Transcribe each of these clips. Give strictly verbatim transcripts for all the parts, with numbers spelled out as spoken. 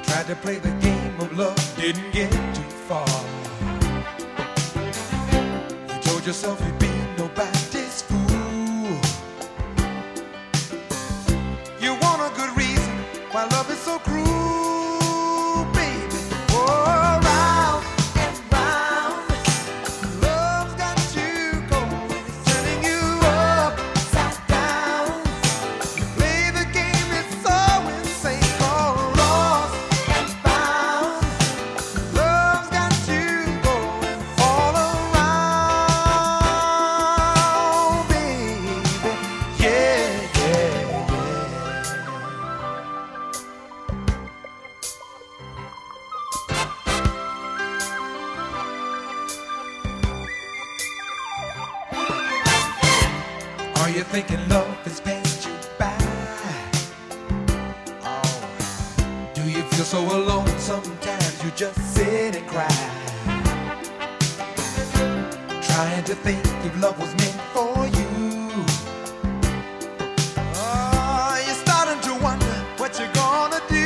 Tried to play the game of love, didn't get too far. You told yourself you'd be nobody's fool. You want a good reason why love is so cruel. Are you thinking love has passed you by? Oh, do you feel so alone sometimes you just sit and cry, trying to think if love was meant for you? Oh, you're starting to wonder what you're gonna do.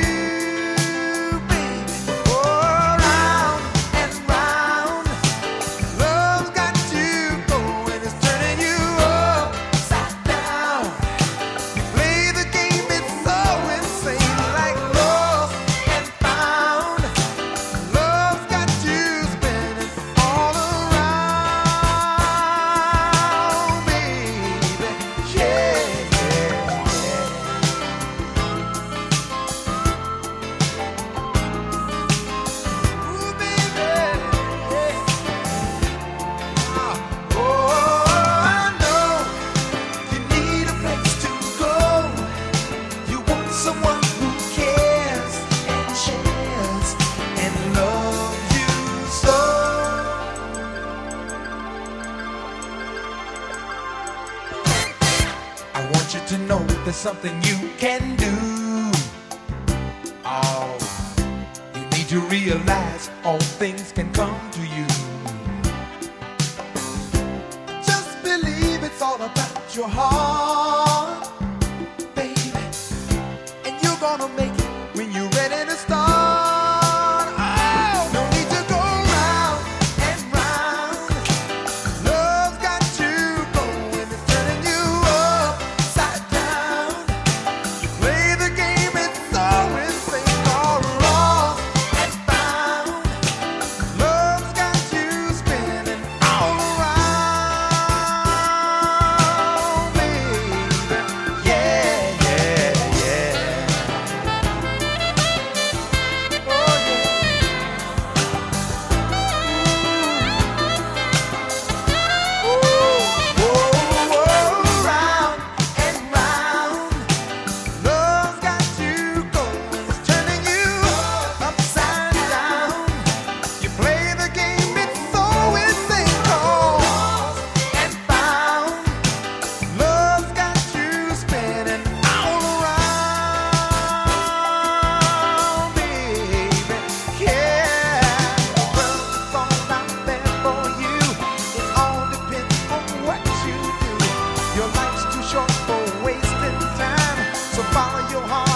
I want you to know there's something you can do. Oh, you need to realize all things can come to you. Just believe it's all about your heart, baby, and you're gonna make it when you're ready to start. Your life's too short for wasting time, so follow your heart.